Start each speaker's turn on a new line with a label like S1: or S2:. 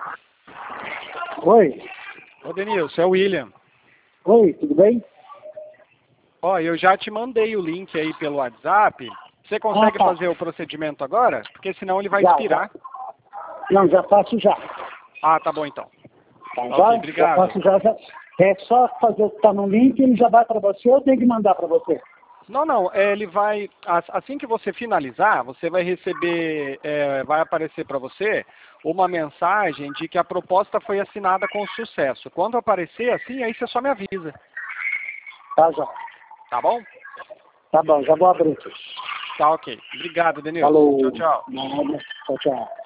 S1: Oi.
S2: Ô, Denilson, é o William.
S1: Oi, tudo bem?
S2: Ó, eu já te mandei o link aí pelo WhatsApp. Você consegue
S1: tá.
S2: fazer o procedimento agora? Porque senão ele vai
S1: Já,
S2: expirar.
S1: Não, já faço já.
S2: Ah, tá bom então.
S1: Tá,
S2: Ok,
S1: já
S2: obrigado.
S1: faço já. É só fazer o que está no link e ele já vai para você ou eu tenho que mandar para você?
S2: Não, ele vai, assim que você finalizar, você vai receber, vai aparecer para você uma mensagem de que a proposta foi assinada com sucesso. Quando aparecer assim, aí você só me avisa.
S1: Tá, já.
S2: Tá bom?
S1: Tá bom, já vou abrir.
S2: Tá ok. Obrigado, Denilson.
S1: Falou.
S2: Tchau, tchau.
S1: Nada. Tchau, tchau.